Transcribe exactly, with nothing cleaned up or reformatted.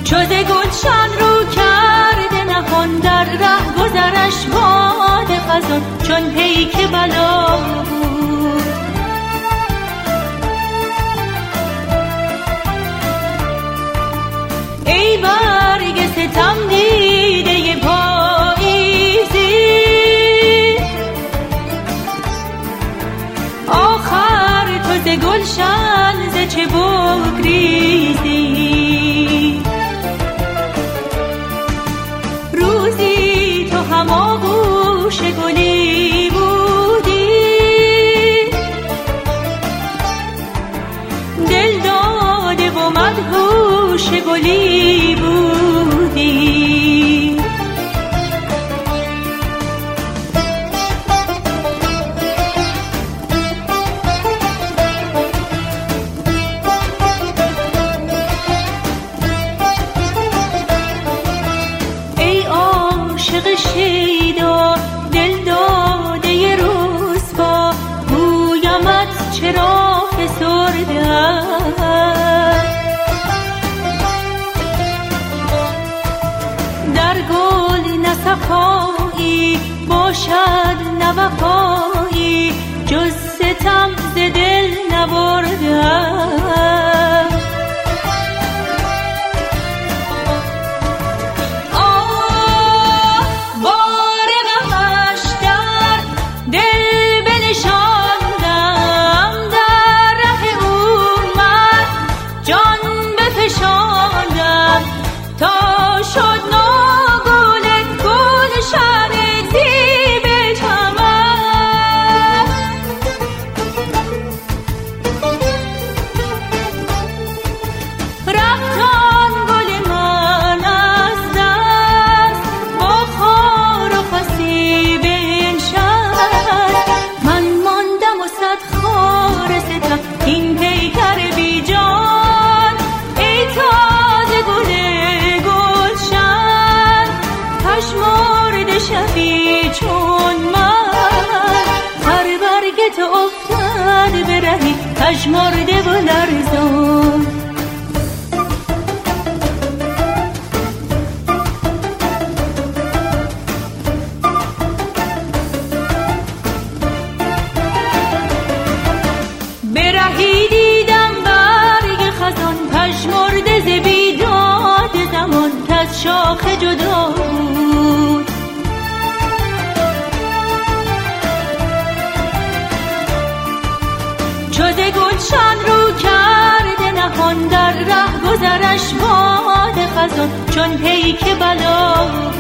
چو ز گلشن رو کرده نهان در ره گذرش باد خزان چون پیک بلا بود. ای برگ ستم دیده پاییزی آخر تو ز گلشن ز چه بگریزی. روزی تو هم آغوش گلی بودی دل داده و مدهوش گلی بودی. ای عاشق شیدا دل داده رسوا گویمت چرا فسرده در گل نه صفایی باشد نه وفایی جز ستم ز دل نبرده. تا شد ناگل گلشن زیب چمن رفت آن گل من از دست با خار و خسی بنشست. من ماندم و صد خار ستم این پیکر بی جان ای تازه گل پژمرده شبی چون من هر برگ تو افتاد به رهی پژمرده و لرزان. به رهی دیدم برگ خزان پژمرده ز بیداد زمان کز شاخ جدا بود. چو ز گلشن رو کرده نهان در ره گذرش باد خزان چون پیک بلا بود.